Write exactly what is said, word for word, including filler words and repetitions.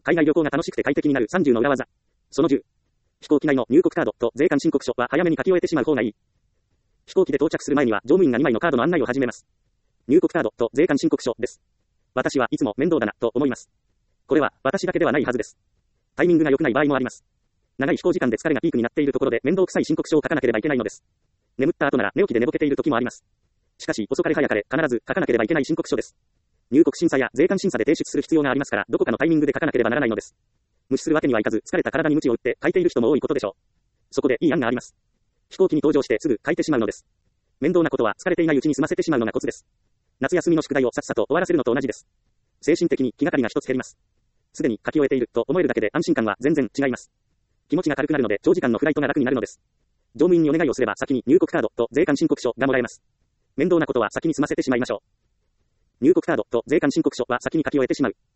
海外旅行が楽しくて快適になるさんじゅうの裏技。そのじゅう。飛行機内の入国カードと税関申告書は早めに書き終えてしまう方がいい。飛行機で到着する前には乗務員がにまいのカードの案内を始めます。入国カードと税関申告書です。私はいつも面倒だなと思います。これは私だけではないはずです。タイミングが良くない場合もあります。長い飛行時間で疲れがピークになっているところで面倒くさい申告書を書かなければいけないのです。眠った後なら寝起きで寝ぼけている時もあります。しかし遅かれ早かれ必ず書かなければいけない申告書です。入国審査や税関審査で提出する必要がありますから、どこかのタイミングで書かなければならないのです。無視するわけにはいかず、疲れた体に鞭を打って書いている人も多いことでしょう。そこでいい案があります。飛行機に搭乗してすぐ書いてしまうのです。面倒なことは疲れていないうちに済ませてしまうのがコツです。夏休みの宿題をさっさと終わらせるのと同じです。精神的に気がかりが一つ減ります。すでに書き終えていると思えるだけで安心感は全然違います。気持ちが軽くなるので長時間のフライトが楽になるのです。乗務員にお願いをすれば先に入国カードと税関申告書がもらえます。面倒なことは先に済ませてしまいましょう。入国カードと税関申告書は先に書き終えてしまう。